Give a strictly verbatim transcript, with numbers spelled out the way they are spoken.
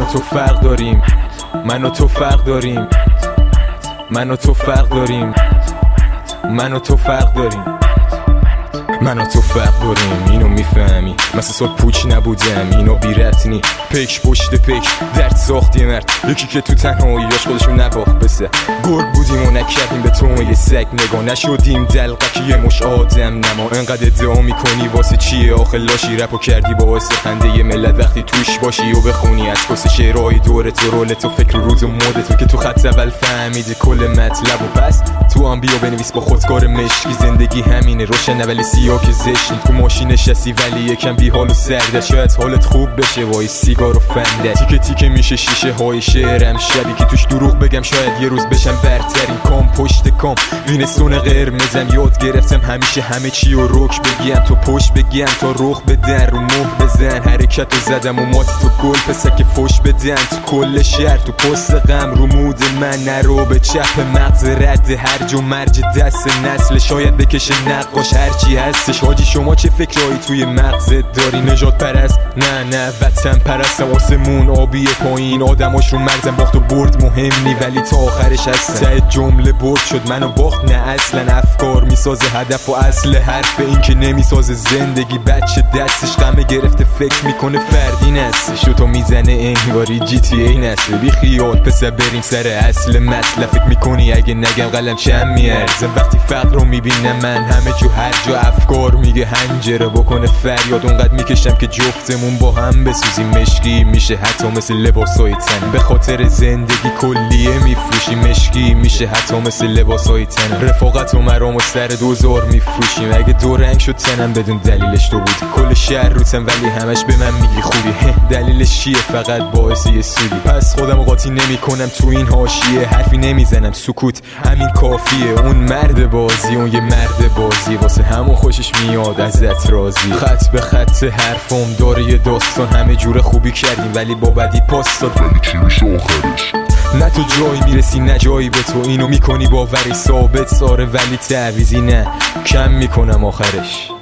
تو فرق داریم، من و تو فرق داریم، من و تو فرق داریم، من و تو فرق داریم، من و تو فرق داریم. اینو میفهمی مثل سال پوچ نبودم، اینو بیرتنی پیک پشت پیک درد ساختی مرد، یکی که تو تنهاییاش خودشو نباخت بسه. گرگ بودیم و نکردیم به تو یه سگ نگاه، نشدیم دلقکی یه مش آدم نما. انقدر ادعا میکنی واسه چیه آخه لاشی؟ رپو کردی باعث خنده یه ملت وقتی توش باشی و بخونی از پس شعرهای دورت و رولت و فکر و روز و مدت که تو خط اول فهمیدی کل مطلب و پس تو هم بیا بنویس با خودکار مشکی. زندگی همینه روشن ولی سیاه که زشتی، تو ماشین نشستی ولی یکم بی حال و سرده. شاید حالت خوب بشه وای سیگار و فنده، تیکه تیکه میشه شیشه های شعرم شبی که توش دروغ بگم شاید یه روز بشم برترین کام پشت کام. وینستون قرمزم یاد گرفتم همیشه همه چی و رک بگیم، تو پشت بگیم تا رخ بدن رو مهر بزن. حرکت رو زدم و ماتی تو گل پسر که فش بدن تو کل شهر، تو پست غم رو مود من نرو به چپ مغز رد هرج و مرج دست نسل. شاید بکشه نقاش هرچی هستش حاجی، شما چه فکرایی توی مغزت داری؟ نجات پرست؟ نه نه وطن پرستم. آسمون آبی پایین آدماش رو مرزم، باخت و برد مهم نی ولی تا آخرش هستن. ته جمله برد شد منو باخت نه اصلا، افکار میسازه هدف و اصل حرف این که نمیسازه زندگی. بچه دستش غمه گرفته فکر میکنه فردی نستش، و تو میزنه انگاری جی تی ای نسل. بی خیال پسر بریم سر اصل مطلب، فکر میکنی اگه نگم قلم چم میارزم؟ وقتی فقر رو میبینم من همه جو هر جا افکار میگه هنجره بکنه فریاد. اونقدر میکشم که جفتمون با هم بسوزیم مشکی میشه حتی مثل لباسای تن. به خاطر زندگی کلیه میفروشیم مشکی میشه حتی مثل لباسای تن. رفاقت و مرام و سر دوزار میفروشیم، اگه دو رنگ شد تنم بدون دلیلش تو بودی. کل شهر روتم ولی همش به من میگی خوبی، دلیلش چیه؟ فقط باعث یه سودی. پس خودم قاطی نمی کنم تو این حاشیه، حرفی نمیزنم سکوت همین کافیه. اون مرد بازی اون یه مرد بازی واسه همون خوشش میاد ازت راضی. خط به خط حرفم داره یه داستان، همه جور خوبی کردیم ولی با بدی پاس داد. ولی چی میشه آخرش؟ نه تو جایی میرسی نه جایی به تو، اینو میکنی باوری ثابت ساره ولی تعویزی نه کم میکنم آخرش.